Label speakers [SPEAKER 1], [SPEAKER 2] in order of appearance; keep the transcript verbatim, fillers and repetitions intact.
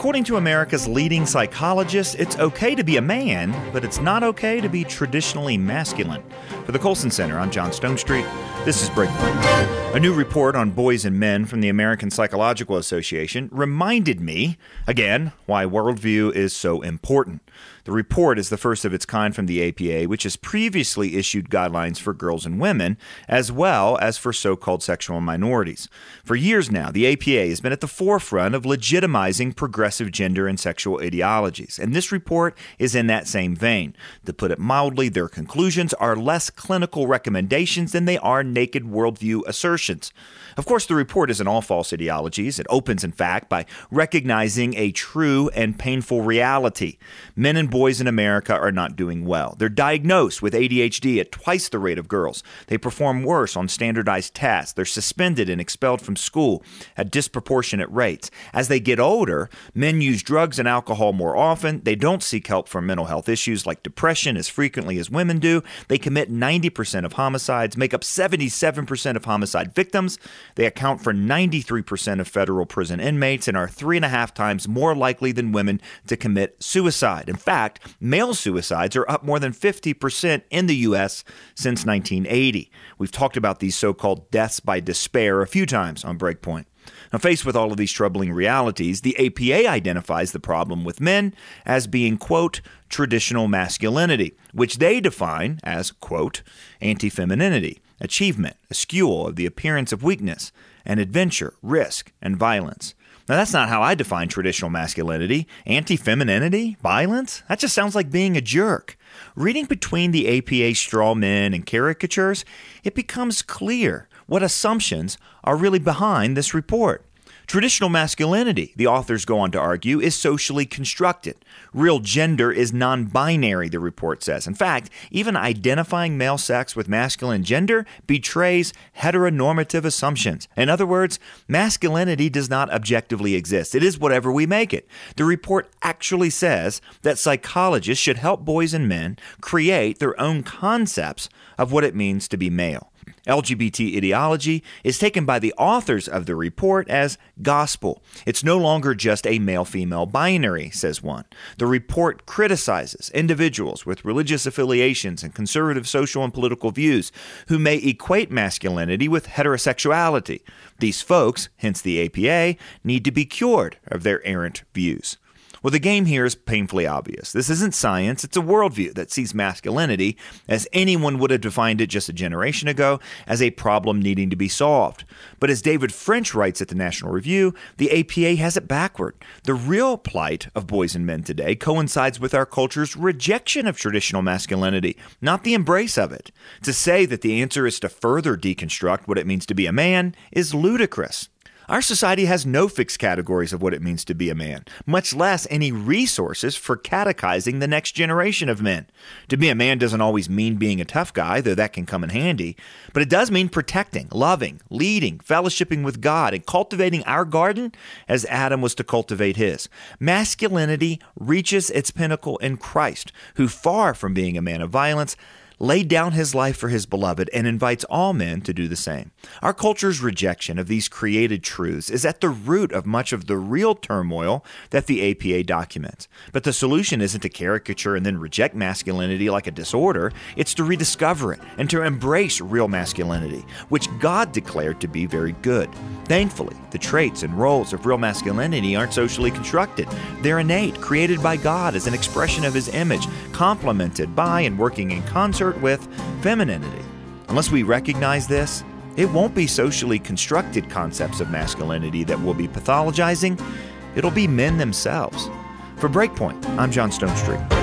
[SPEAKER 1] According to America's leading psychologists, it's okay to be a man, but it's not okay to be traditionally masculine. For the Colson Center, I'm John Stonestreet. This is Breakpoint. A new report on boys and men from the American Psychological Association reminded me, again, why worldview is so important. The report is the first of its kind from the A P A, which has previously issued guidelines for girls and women, as well as for so-called sexual minorities. For years now, the A P A has been at the forefront of legitimizing progressive gender and sexual ideologies, and this report is in that same vein. To put it mildly, their conclusions are less clinical recommendations than they are naked worldview assertions. Of course, the report isn't all false ideologies. It opens, in fact, by recognizing a true and painful reality. Men and boys in America are not doing well. They're diagnosed with A D H D at twice the rate of girls. They perform worse on standardized tests. They're suspended and expelled from school at disproportionate rates. As they get older, men use drugs and alcohol more often. They don't seek help for mental health issues like depression as frequently as women do. They commit ninety percent of homicides, make up seventy-seven percent of homicide victims. They account for ninety-three percent of federal prison inmates and are three and a half times more likely than women to commit suicide. In fact, male suicides are up more than fifty percent in the U S since nineteen eighty. We've talked about these so-called deaths by despair a few times on Breakpoint. Now, faced with all of these troubling realities, the A P A identifies the problem with men as being, quote, traditional masculinity, which they define as, quote, anti-femininity, achievement, eschewal of the appearance of weakness, and adventure, risk, and violence. Now, that's not how I define traditional masculinity. Anti-femininity? Violence? That just sounds like being a jerk. Reading between the A P A straw men and caricatures, it becomes clear what assumptions are really behind this report. Traditional masculinity, the authors go on to argue, is socially constructed. Real gender is non-binary, the report says. In fact, even identifying male sex with masculine gender betrays heteronormative assumptions. In other words, masculinity does not objectively exist. It is whatever we make it. The report actually says that psychologists should help boys and men create their own concepts of what it means to be male. L G B T ideology is taken by the authors of the report as gospel. It's no longer just a male-female binary, says one. The report criticizes individuals with religious affiliations and conservative social and political views who may equate masculinity with heterosexuality. These folks, hence the A P A, need to be cured of their errant views. Well, the game here is painfully obvious. This isn't science, it's a worldview that sees masculinity, as anyone would have defined it just a generation ago, as a problem needing to be solved. But as David French writes at the National Review, the A P A has it backward. The real plight of boys and men today coincides with our culture's rejection of traditional masculinity, not the embrace of it. To say that the answer is to further deconstruct what it means to be a man is ludicrous. Our society has no fixed categories of what it means to be a man, much less any resources for catechizing the next generation of men. To be a man doesn't always mean being a tough guy, though that can come in handy, but it does mean protecting, loving, leading, fellowshipping with God, and cultivating our garden as Adam was to cultivate his. Masculinity reaches its pinnacle in Christ, who, far from being a man of violence, laid down his life for his beloved and invites all men to do the same. Our culture's rejection of these created truths is at the root of much of the real turmoil that the A P A documents. But the solution isn't to caricature and then reject masculinity like a disorder. It's to rediscover it and to embrace real masculinity, which God declared to be very good. Thankfully, the traits and roles of real masculinity aren't socially constructed. They're innate, created by God as an expression of his image, complemented by and working in concert with femininity. Unless we recognize this, it won't be socially constructed concepts of masculinity that will be pathologizing. It'll be men themselves. For Breakpoint, I'm John Stonestreet.